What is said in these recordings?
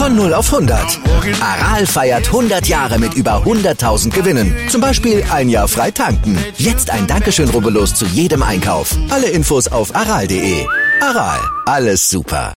Von 0 auf 100. Aral feiert 100 Jahre mit über 100.000 Gewinnen. Zum Beispiel ein Jahr frei tanken. Jetzt ein Dankeschön, rubbellos zu jedem Einkauf. Alle Infos auf aral.de. Aral, alles super.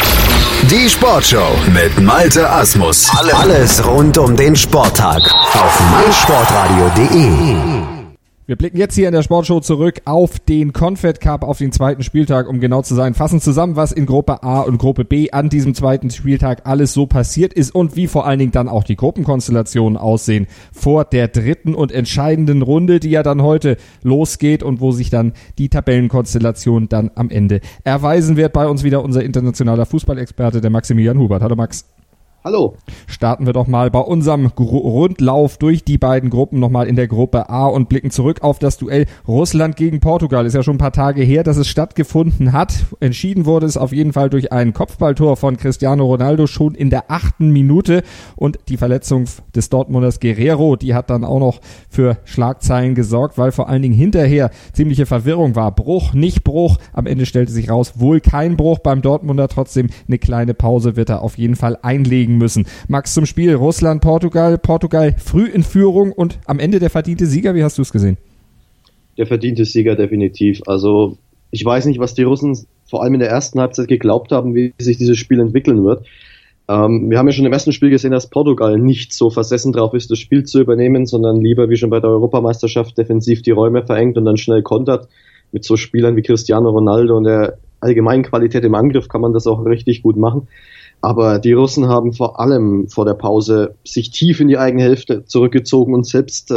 Die Sportshow mit Malte Asmus. Alles rund um den Sporttag auf meinsportradio.de. Wir blicken jetzt hier in der Sportshow zurück auf den Confed Cup, auf den zweiten Spieltag, um genau zu sein. Fassen zusammen, was in Gruppe A und Gruppe B an diesem zweiten Spieltag alles so passiert ist und wie vor allen Dingen dann auch die Gruppenkonstellationen aussehen vor der dritten und entscheidenden Runde, die ja dann heute losgeht und wo sich dann die Tabellenkonstellation dann am Ende erweisen wird. Bei uns wieder unser internationaler Fußballexperte, der Maximilian Hubert. Hallo Max. Hallo. Starten wir doch mal bei unserem Rundlauf durch die beiden Gruppen nochmal in der Gruppe A und blicken zurück auf das Duell Russland gegen Portugal. Ist ja schon ein paar Tage her, dass es stattgefunden hat. Entschieden wurde es auf jeden Fall durch ein Kopfballtor von Cristiano Ronaldo schon in der 8. Minute und die Verletzung des Dortmunders Guerrero, die hat dann auch noch für Schlagzeilen gesorgt, weil vor allen Dingen hinterher ziemliche Verwirrung war. Bruch, nicht Bruch. Am Ende stellte sich raus, wohl kein Bruch beim Dortmunder. Trotzdem eine kleine Pause wird er auf jeden Fall einlegen müssen. Max, zum Spiel Russland-Portugal. Portugal früh in Führung und am Ende der verdiente Sieger. Wie hast du es gesehen? Der verdiente Sieger definitiv. Also ich weiß nicht, was die Russen vor allem in der ersten Halbzeit geglaubt haben, wie sich dieses Spiel entwickeln wird. Wir haben ja schon im ersten Spiel gesehen, dass Portugal nicht so versessen drauf ist, das Spiel zu übernehmen, sondern lieber wie schon bei der Europameisterschaft defensiv die Räume verengt und dann schnell kontert. Mit so Spielern wie Cristiano Ronaldo und der allgemeinen Qualität im Angriff kann man das auch richtig gut machen. Aber die Russen haben vor allem vor der Pause sich tief in die eigene Hälfte zurückgezogen und selbst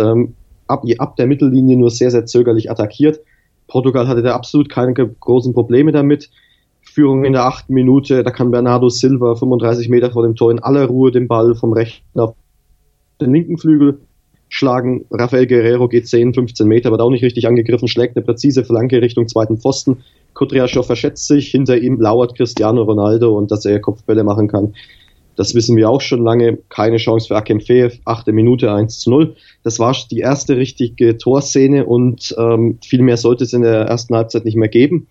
ab der Mittellinie nur sehr, sehr zögerlich attackiert. Portugal hatte da absolut keine großen Probleme damit. Führung in der 8. Minute, da kann Bernardo Silva 35 Meter vor dem Tor in aller Ruhe den Ball vom rechten auf den linken Flügel schlagen. Rafael Guerrero geht 10, 15 Meter, wird auch nicht richtig angegriffen, schlägt eine präzise Flanke Richtung zweiten Pfosten. Kudryaschow verschätzt sich, hinter ihm lauert Cristiano Ronaldo und dass er Kopfbälle machen kann. Das wissen wir auch schon lange. Keine Chance für Akinfeev, 8. Minute 1:0. Das war die erste richtige Torszene und viel mehr sollte es in der ersten Halbzeit nicht mehr geben.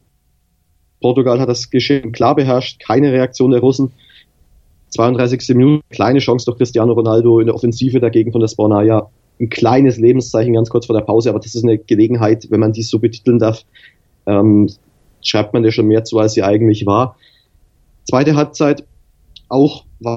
Portugal hat das Geschehen klar beherrscht, keine Reaktion der Russen. 32. Minute, kleine Chance durch Cristiano Ronaldo in der Offensive dagegen von der Sbornaja. Ein kleines Lebenszeichen ganz kurz vor der Pause, aber das ist eine Gelegenheit, wenn man dies so betiteln darf, schreibt man der schon mehr zu, als sie eigentlich war. Zweite Halbzeit auch war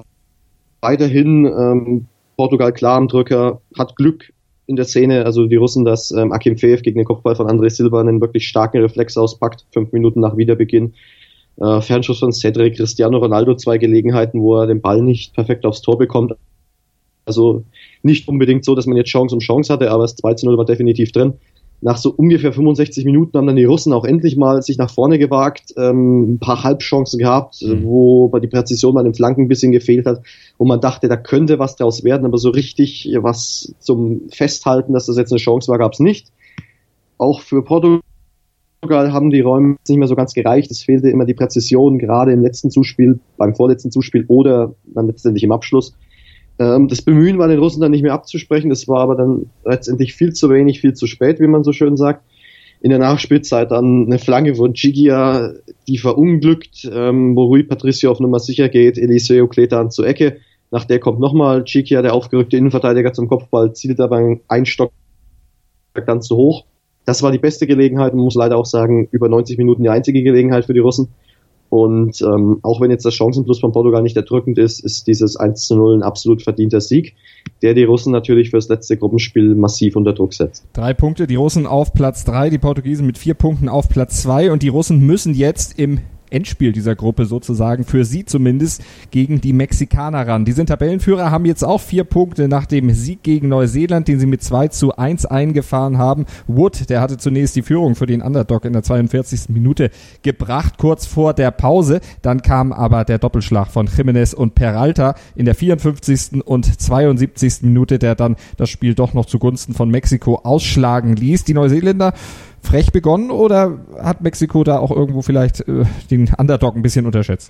weiterhin Portugal klar am Drücker, hat Glück in der Szene, also die Russen, dass Akinfeev gegen den Kopfball von André Silva einen wirklich starken Reflex auspackt, 5 Minuten nach Wiederbeginn. Fernschuss von Cedric, Cristiano Ronaldo, 2 Gelegenheiten, wo er den Ball nicht perfekt aufs Tor bekommt. Also nicht unbedingt so, dass man jetzt Chance um Chance hatte, aber das 2:0 war definitiv drin. Nach so ungefähr 65 Minuten haben dann die Russen auch endlich mal sich nach vorne gewagt, ein paar Halbchancen gehabt, wo bei die Präzision bei den Flanken ein bisschen gefehlt hat, wo man dachte, da könnte was draus werden, aber so richtig was zum Festhalten, dass das jetzt eine Chance war, gab es nicht. Auch für Portugal haben die Räume nicht mehr so ganz gereicht, es fehlte immer die Präzision, gerade im letzten Zuspiel, beim vorletzten Zuspiel oder dann letztendlich im Abschluss. Das Bemühen war den Russen dann nicht mehr abzusprechen, das war aber dann letztendlich viel zu wenig, viel zu spät, wie man so schön sagt. In der Nachspielzeit dann eine Flanke von Giggia, die verunglückt, wo Rui Patricio auf Nummer sicher geht, Eliseo Kletan zur Ecke. Nach der kommt nochmal Giggia, der aufgerückte Innenverteidiger, zum Kopfball, zielt aber einen Stock ganz zu hoch. Das war die beste Gelegenheit, man muss leider auch sagen, über 90 Minuten die einzige Gelegenheit für die Russen. Und auch wenn jetzt das Chancenplus von Portugal nicht erdrückend ist, ist dieses 1:0 ein absolut verdienter Sieg, der die Russen natürlich fürs letzte Gruppenspiel massiv unter Druck setzt. 3 Punkte, die Russen auf Platz 3, die Portugiesen mit 4 Punkten auf Platz 2 und die Russen müssen jetzt im Endspiel dieser Gruppe sozusagen, für sie zumindest, gegen die Mexikaner ran. Die sind Tabellenführer, haben jetzt auch 4 Punkte nach dem Sieg gegen Neuseeland, den sie mit 2:1 eingefahren haben. Wood, der hatte zunächst die Führung für den Underdog in der 42. Minute gebracht, kurz vor der Pause. Dann kam aber der Doppelschlag von Jiménez und Peralta in der 54. und 72. Minute, der dann das Spiel doch noch zugunsten von Mexiko ausschlagen ließ. Die Neuseeländer frech begonnen oder hat Mexiko da auch irgendwo vielleicht den Underdog ein bisschen unterschätzt?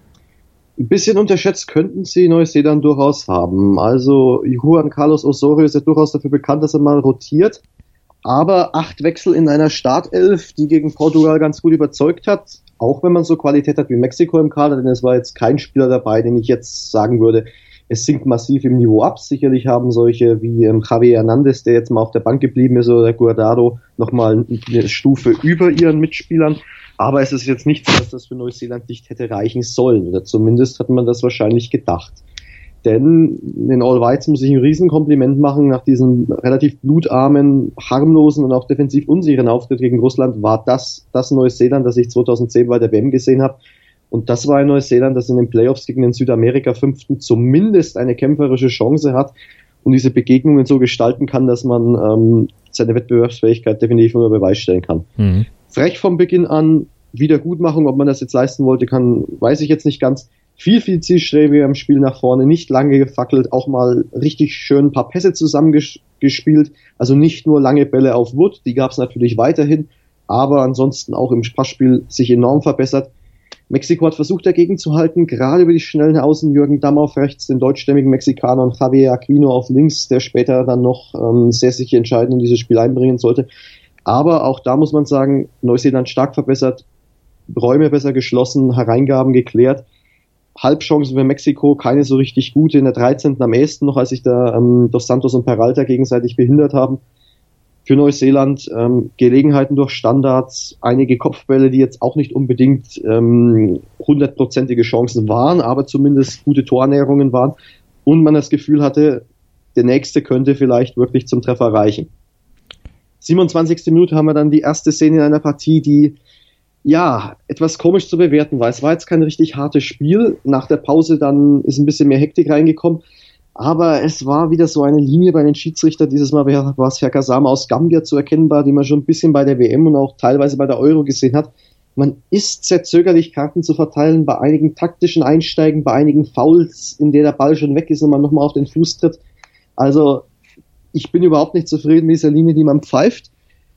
Ein bisschen unterschätzt könnten sie Neuseeland durchaus haben. Also Juan Carlos Osorio ist ja durchaus dafür bekannt, dass er mal rotiert. Aber 8 Wechsel in einer Startelf, die gegen Portugal ganz gut überzeugt hat, auch wenn man so Qualität hat wie Mexiko im Kader, denn es war jetzt kein Spieler dabei, den ich jetzt sagen würde, es sinkt massiv im Niveau ab. Sicherlich haben solche wie Javier Hernandez, der jetzt mal auf der Bank geblieben ist, oder Guardado nochmal eine Stufe über ihren Mitspielern. Aber es ist jetzt nicht so, dass das für Neuseeland nicht hätte reichen sollen. Oder zumindest hat man das wahrscheinlich gedacht. Denn den All Whites muss ich ein Riesenkompliment machen. Nach diesem relativ blutarmen, harmlosen und auch defensiv unsicheren Auftritt gegen Russland war das Neuseeland, das ich 2010 bei der WM gesehen habe. Und das war ein Neuseeland, das in den Playoffs gegen den Südamerika-Fünften zumindest eine kämpferische Chance hat und diese Begegnungen so gestalten kann, dass man seine Wettbewerbsfähigkeit definitiv unter Beweis stellen kann. Mhm. Frech vom Beginn an, Wiedergutmachung, ob man das jetzt leisten wollte, weiß ich jetzt nicht ganz. Viel zielstrebiger im Spiel nach vorne, nicht lange gefackelt, auch mal richtig schön ein paar Pässe zusammengespielt. Also nicht nur lange Bälle auf Wood, die gab es natürlich weiterhin, aber ansonsten auch im Passspiel sich enorm verbessert. Mexiko hat versucht dagegen zu halten, gerade über die schnellen Außen Jürgen Damm auf rechts, den deutschstämmigen Mexikaner, und Javier Aquino auf links, der später dann noch sehr sicher entscheidend in dieses Spiel einbringen sollte. Aber auch da muss man sagen, Neuseeland stark verbessert, Räume besser geschlossen, Hereingaben geklärt. Halbchancen für Mexiko, keine so richtig gute, in der 13. am ehesten noch, als sich da Dos Santos und Peralta gegenseitig behindert haben. Für Neuseeland Gelegenheiten durch Standards, einige Kopfbälle, die jetzt auch nicht unbedingt 100%ige Chancen waren, aber zumindest gute Tornäherungen waren und man das Gefühl hatte, der nächste könnte vielleicht wirklich zum Treffer reichen. 27. Minute haben wir dann die erste Szene in einer Partie, die etwas komisch zu bewerten war. Es war jetzt kein richtig hartes Spiel. Nach der Pause dann ist ein bisschen mehr Hektik reingekommen. Aber es war wieder so eine Linie bei den Schiedsrichtern. Dieses Mal war es Herr Kasama aus Gambia zu erkennbar, die man schon ein bisschen bei der WM und auch teilweise bei der Euro gesehen hat. Man ist sehr zögerlich, Karten zu verteilen, bei einigen taktischen Einsteigen, bei einigen Fouls, in der der Ball schon weg ist und man nochmal auf den Fuß tritt. Also ich bin überhaupt nicht zufrieden mit dieser Linie, die man pfeift.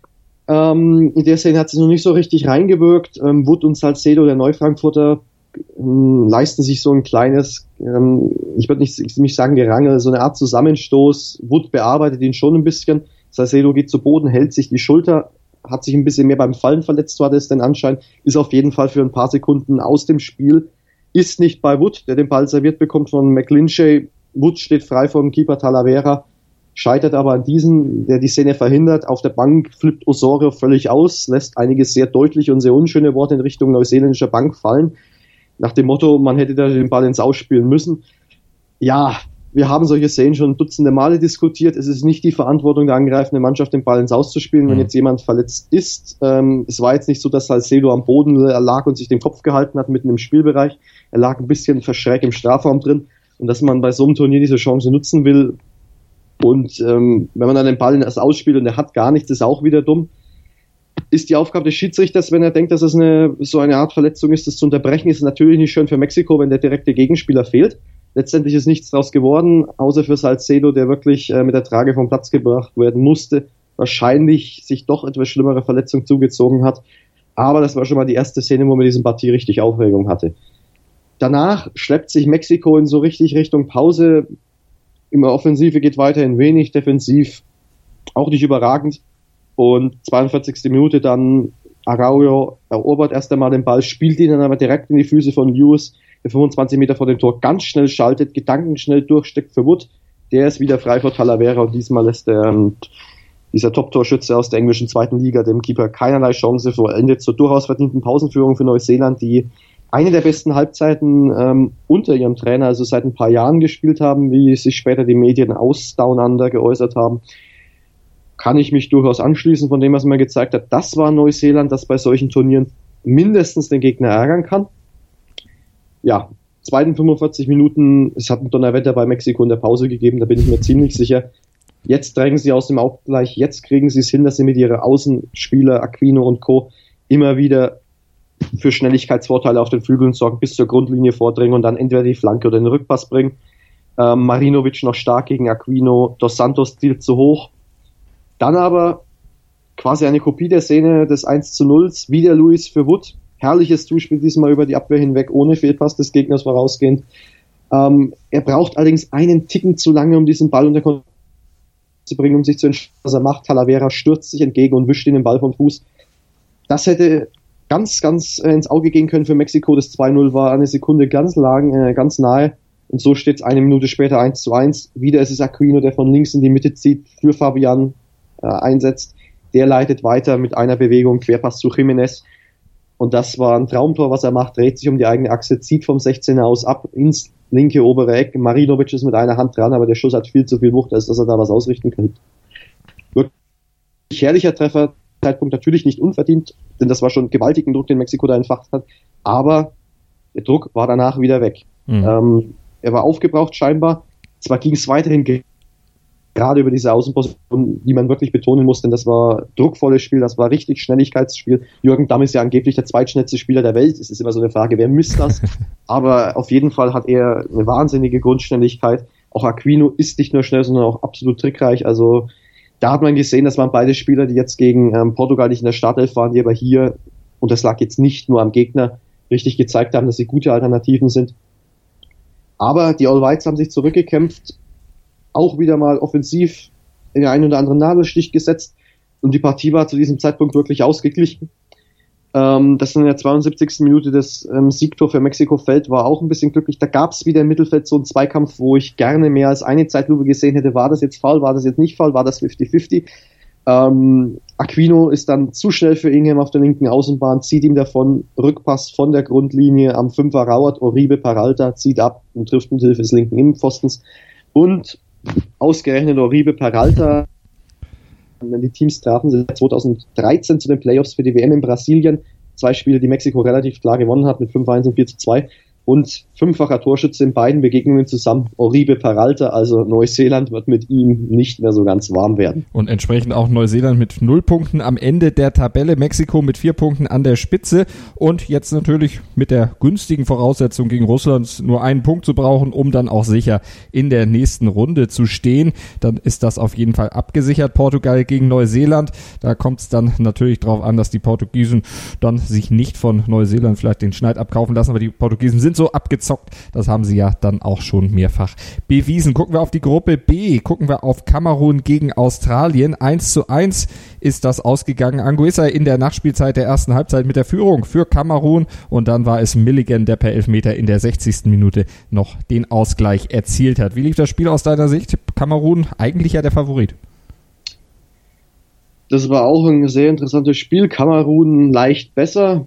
In der Szene hat es noch nicht so richtig reingewirkt. Wood und Salcedo, der Neufrankfurter, leisten sich so ein kleines, ich würde nicht sagen Gerangel, so eine Art Zusammenstoß. Wood bearbeitet ihn schon ein bisschen. Salcedo geht zu Boden, hält sich die Schulter, hat sich ein bisschen mehr beim Fallen verletzt, so hat es den Anschein, ist auf jeden Fall für ein paar Sekunden aus dem Spiel, ist nicht bei Wood, der den Ball serviert bekommt von McGlinchey. Wood steht frei vom Keeper Talavera, scheitert aber an diesen, der die Szene verhindert. Auf der Bank flippt Osorio völlig aus, lässt einige sehr deutliche und sehr unschöne Worte in Richtung neuseeländischer Bank fallen. Nach dem Motto, man hätte da den Ball ins Ausspielen müssen. Ja, wir haben solche Szenen schon dutzende Male diskutiert. Es ist nicht die Verantwortung der angreifenden Mannschaft, den Ball ins Auszuspielen, wenn jetzt jemand verletzt ist. Es war jetzt nicht so, dass Salcedo am Boden lag und sich den Kopf gehalten hat mitten im Spielbereich. Er lag ein bisschen verschrägt im Strafraum drin. Und dass man bei so einem Turnier diese Chance nutzen will, und wenn man dann den Ball erst ausspielt und er hat gar nichts, ist auch wieder dumm. Ist die Aufgabe des Schiedsrichters, wenn er denkt, dass es so eine Art Verletzung ist, das zu unterbrechen, ist natürlich nicht schön für Mexiko, wenn der direkte Gegenspieler fehlt. Letztendlich ist nichts draus geworden, außer für Salcedo, der wirklich mit der Trage vom Platz gebracht werden musste, wahrscheinlich sich doch etwas schlimmere Verletzung zugezogen hat. Aber das war schon mal die erste Szene, wo man diesen Partie richtig Aufregung hatte. Danach schleppt sich Mexiko in so richtig Richtung Pause. Immer Offensive geht weiterhin wenig, defensiv auch nicht überragend. Und 42. Minute dann Araujo erobert erst einmal den Ball, spielt ihn dann aber direkt in die Füße von Lewis, der 25 Meter vor dem Tor ganz schnell schaltet, gedankenschnell durchsteckt für Wood. Der ist wieder frei vor Talavera und diesmal lässt dieser Top-Torschütze aus der englischen zweiten Liga dem Keeper keinerlei Chance, vollendet zur durchaus verdienten Pausenführung für Neuseeland, die eine der besten Halbzeiten unter ihrem Trainer, also seit ein paar Jahren gespielt haben, wie sich später die Medien ausdauernder geäußert haben. Kann ich mich durchaus anschließen von dem, was man gezeigt hat. Das war Neuseeland, das bei solchen Turnieren mindestens den Gegner ärgern kann. Ja, zweiten 45 Minuten, es hat ein Donnerwetter bei Mexiko in der Pause gegeben, da bin ich mir ziemlich sicher. Jetzt drängen sie aus dem Ausgleich, jetzt kriegen sie es hin, dass sie mit ihren Außenspieler Aquino und Co. immer wieder für Schnelligkeitsvorteile auf den Flügeln sorgen, bis zur Grundlinie vordringen und dann entweder die Flanke oder den Rückpass bringen. Marinovic noch stark gegen Aquino, Dos Santos zielt zu hoch. Dann aber quasi eine Kopie der Szene des 1:0, wieder Luis für Wood. Herrliches Zuspiel diesmal über die Abwehr hinweg, ohne Fehlpass des Gegners vorausgehend. Er braucht allerdings einen Ticken zu lange, um diesen Ball unter Kontrolle zu bringen, um sich zu entscheiden, was er macht. Talavera stürzt sich entgegen und wischt ihn den Ball vom Fuß. Das hätte ganz ins Auge gehen können für Mexiko. Das 2-0 war eine Sekunde ganz nahe. Und so steht es 1 Minute später 1:1. Wieder ist es Aquino, der von links in die Mitte zieht, für Fabian einsetzt. Der leitet weiter mit einer Bewegung, Querpass zu Jiménez. Und das war ein Traumtor, was er macht. Dreht sich um die eigene Achse, zieht vom 16er aus ab ins linke obere Eck. Marinovic ist mit einer Hand dran, aber der Schuss hat viel zu viel Wucht, als dass er da was ausrichten kann. Wirklich herrlicher Treffer. Zeitpunkt natürlich nicht unverdient, denn das war schon gewaltigen Druck, den Mexiko da entfacht hat. Aber der Druck war danach wieder weg. Er war aufgebraucht scheinbar. Zwar ging es weiterhin gerade über diese Außenposition, die man wirklich betonen muss, denn das war druckvolles Spiel, das war richtig Schnelligkeitsspiel. Jürgen Damm ist ja angeblich der zweitschnellste Spieler der Welt. Es ist immer so eine Frage, wer misst das? Aber auf jeden Fall hat er eine wahnsinnige Grundschnelligkeit. Auch Aquino ist nicht nur schnell, sondern auch absolut trickreich. Also da hat man gesehen, das waren beide Spieler, die jetzt gegen Portugal nicht in der Startelf waren, die aber hier, und das lag jetzt nicht nur am Gegner, richtig gezeigt haben, dass sie gute Alternativen sind. Aber die All Whites haben sich zurückgekämpft, auch wieder mal offensiv in den einen oder anderen Nadelstich gesetzt und die Partie war zu diesem Zeitpunkt wirklich ausgeglichen. Das in der 72. Minute des Siegtor für Mexiko fällt, war auch ein bisschen glücklich. Da gab es wieder im Mittelfeld so einen Zweikampf, wo ich gerne mehr als eine Zeitlupe gesehen hätte. War das jetzt Foul, war das jetzt nicht Foul, war das 50-50? Aquino ist dann zu schnell für Ingham auf der linken Außenbahn, zieht ihm davon, Rückpass von der Grundlinie am Fünfer Rauert, Oribe Peralta zieht ab und trifft mit Hilfe des linken Innenpfostens. Und ausgerechnet Oribe Peralta, wenn die Teams trafen sich 2013 zu den Playoffs für die WM in Brasilien. 2 Spiele, die Mexiko relativ klar gewonnen hat mit 5-1 und 4-2. Und 5-facher Torschütze in beiden Begegnungen zusammen. Oribe Peralta, also Neuseeland wird mit ihm nicht mehr so ganz warm werden. Und entsprechend auch Neuseeland mit 0 Punkten am Ende der Tabelle, Mexiko mit 4 Punkten an der Spitze und jetzt natürlich mit der günstigen Voraussetzung gegen Russland nur einen Punkt zu brauchen, um dann auch sicher in der nächsten Runde zu stehen. Dann ist das auf jeden Fall abgesichert, Portugal gegen Neuseeland. Da kommt es dann natürlich darauf an, dass die Portugiesen dann sich nicht von Neuseeland vielleicht den Schneid abkaufen lassen, aber die Portugiesen sind so abgezockt, das haben sie ja dann auch schon mehrfach bewiesen. Gucken wir auf die Gruppe B, gucken wir auf Kamerun gegen Australien. 1:1 ist das ausgegangen. Anguissa in der Nachspielzeit der ersten Halbzeit mit der Führung für Kamerun und dann war es Milligan, der per Elfmeter in der 60. Minute noch den Ausgleich erzielt hat. Wie lief das Spiel aus deiner Sicht? Kamerun eigentlich ja der Favorit. Das war auch ein sehr interessantes Spiel. Kamerun leicht besser.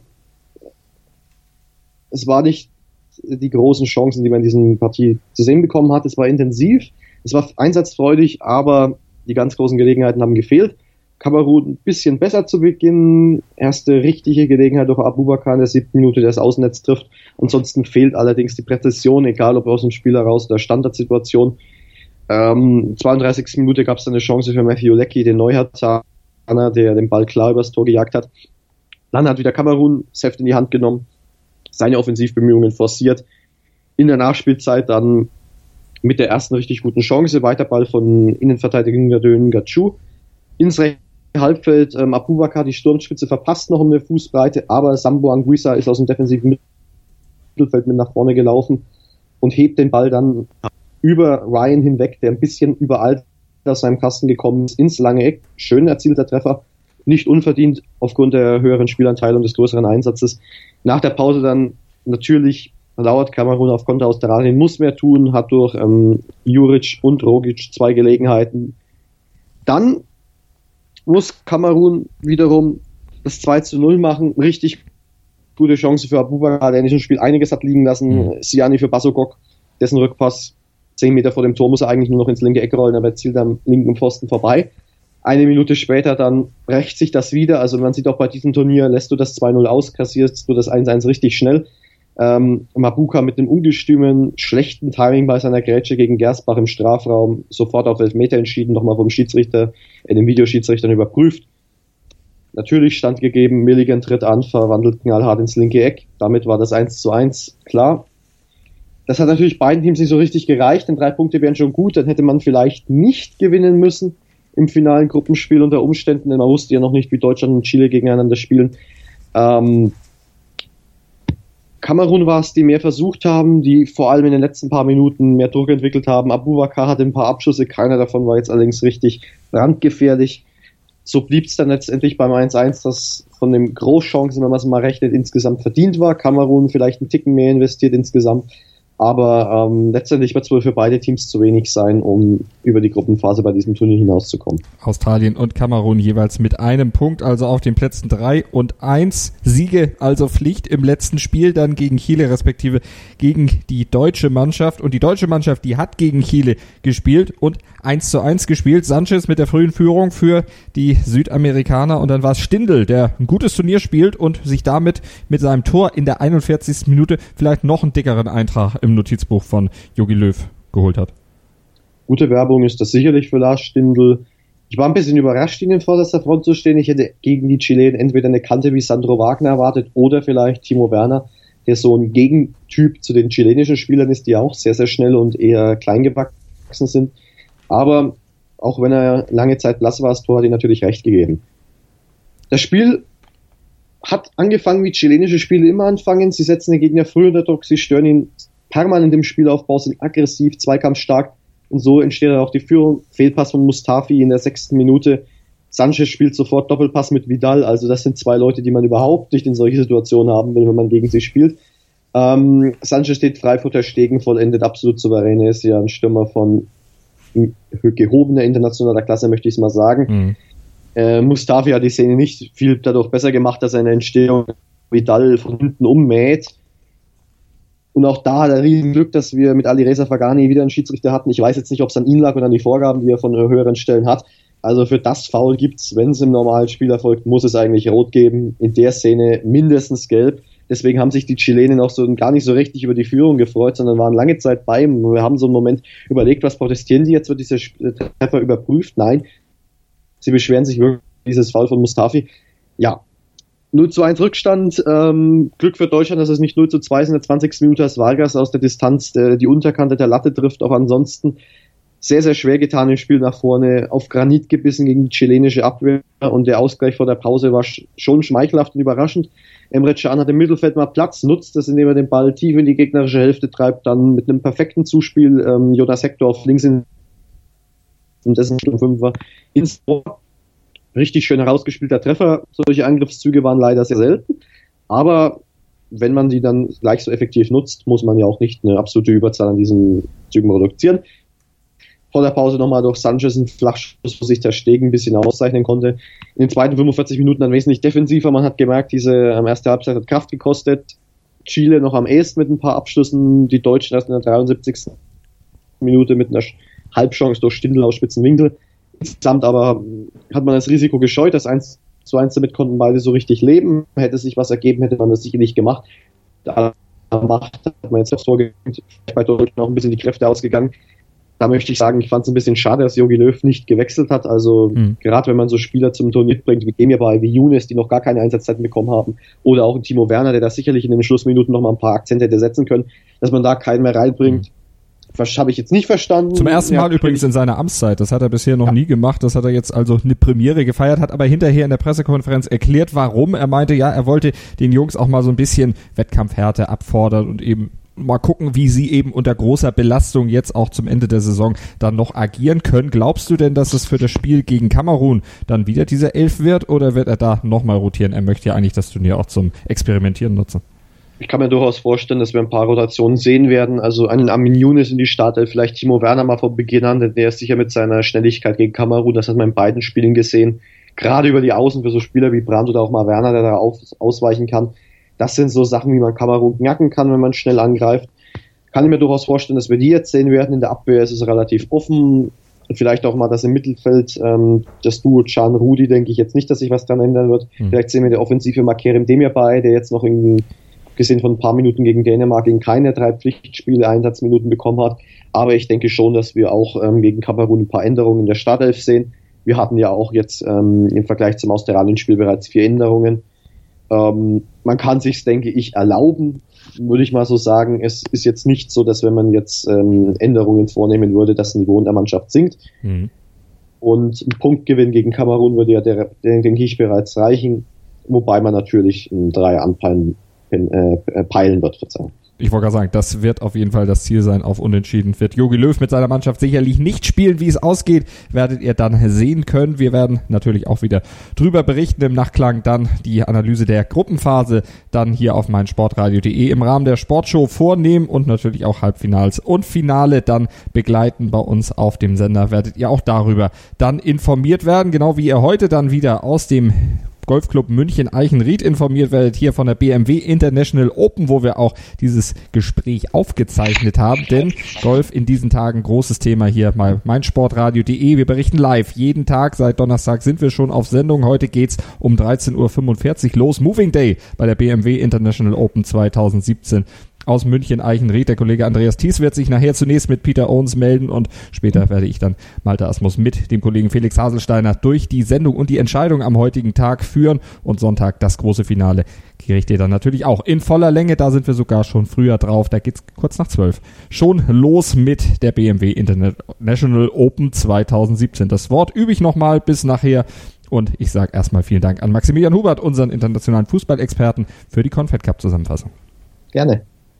Es war nicht die großen Chancen, die man in diesen Partie zu sehen bekommen hat. Es war intensiv, es war einsatzfreudig, aber die ganz großen Gelegenheiten haben gefehlt. Kamerun ein bisschen besser zu Beginn. Erste richtige Gelegenheit durch Abubakar in der 7. Minute, der das Außennetz trifft. Ansonsten fehlt allerdings die Präzision, egal ob aus dem Spiel heraus oder Standardsituation. 32. Minute gab es dann eine Chance für Matthew Leckie, den Neuhartaner, der den Ball klar übers Tor gejagt hat. Dann hat wieder Kamerun das Heft in die Hand genommen, seine Offensivbemühungen forciert. In der Nachspielzeit dann mit der ersten richtig guten Chance, Weiterball von Innenverteidiger Ngachu ins rechte Halbfeld. Abubakar die Sturmspitze verpasst noch um eine Fußbreite, aber Sambo Anguissa ist aus dem defensiven Mittelfeld mit nach vorne gelaufen und hebt den Ball dann über Ryan hinweg, der ein bisschen überall aus seinem Kasten gekommen ist, ins lange Eck. Schön erzielter Treffer. Nicht unverdient aufgrund der höheren Spielanteilung des größeren Einsatzes. Nach der Pause dann natürlich lauert Kamerun auf Konter Australien, muss mehr tun, hat durch Juric und Rogic 2 Gelegenheiten. Dann muss Kamerun wiederum das 2:0 machen. Richtig gute Chance für Abubakar, der in diesem Spiel einiges hat liegen lassen. Siani für Basogok, dessen Rückpass 10 Meter vor dem Tor muss er eigentlich nur noch ins linke Eck rollen, aber er zielt am linken Pfosten vorbei. 1 Minute später dann rächt sich das wieder. Also man sieht auch bei diesem Turnier, lässt du das 2:0 aus, kassierst du das 1:1 richtig schnell. Mabuka mit dem ungestümen, schlechten Timing bei seiner Grätsche gegen Gersbach im Strafraum sofort auf Elfmeter entschieden, nochmal vom Schiedsrichter, den Videoschiedsrichtern überprüft. Natürlich Stand gegeben, Milligan tritt an, verwandelt knallhart ins linke Eck. Damit war das 1:1 klar. Das hat natürlich beiden Teams nicht so richtig gereicht, denn 3 Punkte wären schon gut, dann hätte man vielleicht nicht gewinnen müssen im finalen Gruppenspiel unter Umständen, denn man wusste ja noch nicht, wie Deutschland und Chile gegeneinander spielen. Kamerun war es, die mehr versucht haben, die vor allem in den letzten paar Minuten mehr Druck entwickelt haben. Abubakar hatte ein paar Abschüsse, keiner davon war jetzt allerdings richtig brandgefährlich. So blieb es dann letztendlich beim 1:1, das von den Großchancen, wenn man es mal rechnet, insgesamt verdient war. Kamerun vielleicht einen Ticken mehr investiert insgesamt. Aber letztendlich wird es wohl für beide Teams zu wenig sein, um über die Gruppenphase bei diesem Turnier hinauszukommen. Australien und Kamerun jeweils mit einem Punkt, also auf den Plätzen 3 und 1. Siege, also Pflicht im letzten Spiel, dann gegen Chile, respektive gegen die deutsche Mannschaft. Und die deutsche Mannschaft, die hat gegen Chile gespielt und 1:1 gespielt. Sanchez mit der frühen Führung für die Südamerikaner. Und dann war es Stindl, der ein gutes Turnier spielt und sich damit mit seinem Tor in der 41. Minute vielleicht noch einen dickeren Eintrag im Notizbuch von Jogi Löw geholt hat. Gute Werbung ist das sicherlich für Lars Stindl. Ich war ein bisschen überrascht, ihn in vorderster Front zu stehen. Ich hätte gegen die Chilenen entweder eine Kante wie Sandro Wagner erwartet oder vielleicht Timo Werner, der so ein Gegentyp zu den chilenischen Spielern ist, die auch sehr, sehr schnell und eher klein gewachsen sind. Aber auch wenn er lange Zeit blass war, das Tor hat ihm natürlich recht gegeben. Das Spiel hat angefangen, wie chilenische Spiele immer anfangen. Sie setzen den Gegner früh unter Druck, sie stören ihn permanent im Spielaufbau, sind aggressiv, zweikampfstark und so entsteht dann auch die Führung. Fehlpass von Mustafi in der 6. Minute. Sanchez spielt sofort Doppelpass mit Vidal, also das sind zwei Leute, die man überhaupt nicht in solche Situationen haben will, wenn man gegen sie spielt. Sanchez steht frei vor der Stegen, vollendet absolut souverän. Er ist ja ein Stürmer von gehobener internationaler Klasse, möchte ich es mal sagen. Mustafi hat die Szene nicht viel dadurch besser gemacht, dass er in der Entstehung Vidal von hinten ummäht. Und auch da hat er riesen Glück, dass wir mit Alireza Fagani wieder einen Schiedsrichter hatten. Ich weiß jetzt nicht, ob es an ihn lag oder an die Vorgaben, die er von höheren Stellen hat. Also für das Foul gibt's, wenn es im normalen Spiel erfolgt, muss es eigentlich rot geben. In der Szene mindestens gelb. Deswegen haben sich die Chilenen auch so gar nicht so richtig über die Führung gefreut, sondern waren lange Zeit bei ihm. Wir haben so einen Moment überlegt, was protestieren die jetzt? Wird dieser Treffer überprüft? Nein. Sie beschweren sich wirklich dieses Foul von Mustafi. Ja, 0:1 Rückstand. Glück für Deutschland, dass es nicht 0:2 ist in der 20. Minute, als Vargas aus der Distanz die Unterkante der Latte trifft. Auch ansonsten sehr, sehr schwer getan im Spiel nach vorne, auf Granit gebissen gegen die chilenische Abwehr. Und der Ausgleich vor der Pause war schon schmeichelhaft und überraschend. Emre Can hat im Mittelfeld mal Platz, nutzt das, indem er den Ball tief in die gegnerische Hälfte treibt, dann mit einem perfekten Zuspiel Jonas Hector auf links in dessen Fünfer ins Tor. Richtig schön herausgespielter Treffer. Solche Angriffszüge waren leider sehr selten. Aber wenn man die dann gleich so effektiv nutzt, muss man ja auch nicht eine absolute Überzahl an diesen Zügen reduzieren. Vor der Pause nochmal durch Sanchez einen Flachschuss, wo sich der Stegen ein bisschen auszeichnen konnte. In den zweiten 45 Minuten dann wesentlich defensiver. Man hat gemerkt, diese erste Halbzeit hat Kraft gekostet. Chile noch am ehesten mit ein paar Abschlüssen. Die Deutschen erst in der 73. Minute mit einer Halbchance durch Stindl aus spitzen Winkel. Insgesamt aber hat man das Risiko gescheut. Das 1:1 damit konnten beide so richtig leben. Hätte sich was ergeben, hätte man das sicherlich gemacht. Da hat man jetzt aufs Tor gegeben. Bei Deutschland auch ein bisschen die Kräfte ausgegangen. Da möchte ich sagen, ich fand es ein bisschen schade, dass Jogi Löw nicht gewechselt hat. Also gerade wenn man so Spieler zum Turnier bringt, wie Demirbay, wie Younes, die noch gar keine Einsatzzeiten bekommen haben, oder auch Timo Werner, der da sicherlich in den Schlussminuten noch mal ein paar Akzente hätte setzen können, dass man da keinen mehr reinbringt. Das habe ich jetzt nicht verstanden. Zum ersten Mal übrigens in seiner Amtszeit. Das hat er bisher noch nie gemacht. Das hat er jetzt also eine Premiere gefeiert, hat aber hinterher in der Pressekonferenz erklärt, warum. Er meinte, ja, er wollte den Jungs auch mal so ein bisschen Wettkampfhärte abfordern und eben mal gucken, wie sie eben unter großer Belastung jetzt auch zum Ende der Saison dann noch agieren können. Glaubst du denn, dass es für das Spiel gegen Kamerun dann wieder dieser 11 wird oder wird er da nochmal rotieren? Er möchte ja eigentlich das Turnier auch zum Experimentieren nutzen. Ich kann mir durchaus vorstellen, dass wir ein paar Rotationen sehen werden. Also einen Armin Younes in die Startelf, vielleicht Timo Werner mal von Beginn an, denn der ist sicher mit seiner Schnelligkeit gegen Kamerun, das hat man in beiden Spielen gesehen. Gerade über die Außen für so Spieler wie Brandt oder auch mal Werner, der da ausweichen kann. Das sind so Sachen, wie man Kamerun knacken kann, wenn man schnell angreift. Kann ich mir durchaus vorstellen, dass wir die jetzt sehen werden. In der Abwehr ist es relativ offen. Vielleicht auch mal das im Mittelfeld, das Duo Can-Rudi, denke ich jetzt nicht, dass sich was dran ändern wird. Vielleicht sehen wir der Offensive mal Kerem Demirbay, der jetzt noch abgesehen von ein paar Minuten gegen Dänemark gegen keine 3 Pflichtspiele Einsatzminuten bekommen hat. Aber ich denke schon, dass wir auch gegen Kamerun ein paar Änderungen in der Startelf sehen. Wir hatten ja auch jetzt im Vergleich zum Australien-Spiel bereits 4 Änderungen. Man kann sich's, denke ich, erlauben, würde ich mal so sagen. Es ist jetzt nicht so, dass wenn man jetzt Änderungen vornehmen würde, das Niveau in der Mannschaft sinkt. Und ein Punktgewinn gegen Kamerun würde ja, denke ich, bereits reichen, wobei man natürlich ein 3 anpeilen wird, Verzeihung. Ich wollte gerade sagen, das wird auf jeden Fall das Ziel sein. Auf Unentschieden wird Jogi Löw mit seiner Mannschaft sicherlich nicht spielen. Wie es ausgeht, werdet ihr dann sehen können. Wir werden natürlich auch wieder drüber berichten im Nachklang. Dann die Analyse der Gruppenphase dann hier auf meinsportradio.de im Rahmen der Sportshow vornehmen und natürlich auch Halbfinals und Finale dann begleiten bei uns auf dem Sender. Werdet ihr auch darüber dann informiert werden, genau wie ihr heute dann wieder aus dem Golfclub München Eichenried informiert werdet, hier von der BMW International Open, wo wir auch dieses Gespräch aufgezeichnet haben, denn Golf in diesen Tagen großes Thema hier bei meinsportradio.de. Wir berichten live, jeden Tag, seit Donnerstag sind wir schon auf Sendung. Heute geht's um 13.45 Uhr los, Moving Day bei der BMW International Open 2017. Aus München Eichenried. Der Kollege Andreas Thies wird sich nachher zunächst mit Peter Owens melden und später werde ich dann Malte Asmus mit dem Kollegen Felix Haselsteiner durch die Sendung und die Entscheidung am heutigen Tag führen und Sonntag das große Finale kriegt ihr dann natürlich auch in voller Länge. Da sind wir sogar schon früher drauf. Da geht's kurz nach 12 schon los mit der BMW International Open 2017. Das Wort übe ich nochmal bis nachher. Und ich sage erstmal vielen Dank an Maximilian Hubert, unseren internationalen Fußballexperten, für die Confed Cup Zusammenfassung. Gerne.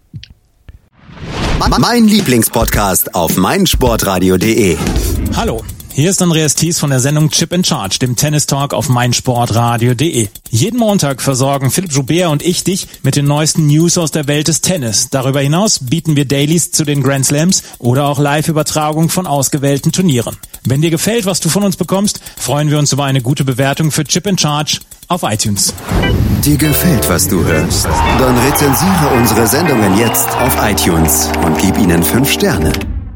Mein Lieblingspodcast auf meinsportradio.de. Hallo, hier ist Andreas Thies von der Sendung Chip in Charge, dem Tennis-Talk auf meinsportradio.de. Jeden Montag versorgen Philipp Joubert und ich dich mit den neuesten News aus der Welt des Tennis. Darüber hinaus bieten wir Dailies zu den Grand Slams oder auch Live-Übertragung von ausgewählten Turnieren. Wenn dir gefällt, was du von uns bekommst, freuen wir uns über eine gute Bewertung für Chip in Charge auf iTunes. Dir gefällt, was du hörst? Dann rezensiere unsere Sendungen jetzt auf iTunes und gib ihnen 5 Sterne.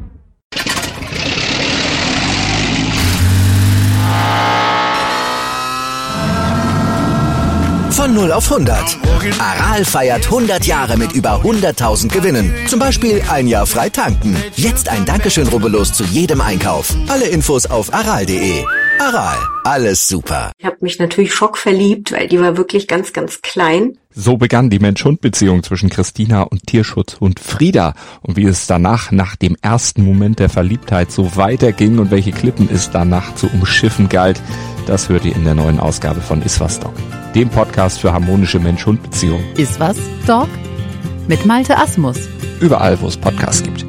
Von 0 auf 100. Aral feiert 100 Jahre mit über 100.000 Gewinnen. Zum Beispiel ein Jahr frei tanken. Jetzt ein Dankeschön, rubbellos zu jedem Einkauf. Alle Infos auf aral.de. Aral, alles super. Ich habe mich natürlich schockverliebt, weil die war wirklich ganz, ganz klein. So begann die Mensch-Hund-Beziehung zwischen Christina und Tierschutzhund Frieda. Und wie es danach, nach dem ersten Moment der Verliebtheit, so weiterging und welche Klippen es danach zu umschiffen galt, das hört ihr in der neuen Ausgabe von Iswas Dog, dem Podcast für harmonische Mensch-Hund-Beziehungen. Iswas Dog? Mit Malte Asmus. Überall, wo es Podcasts gibt.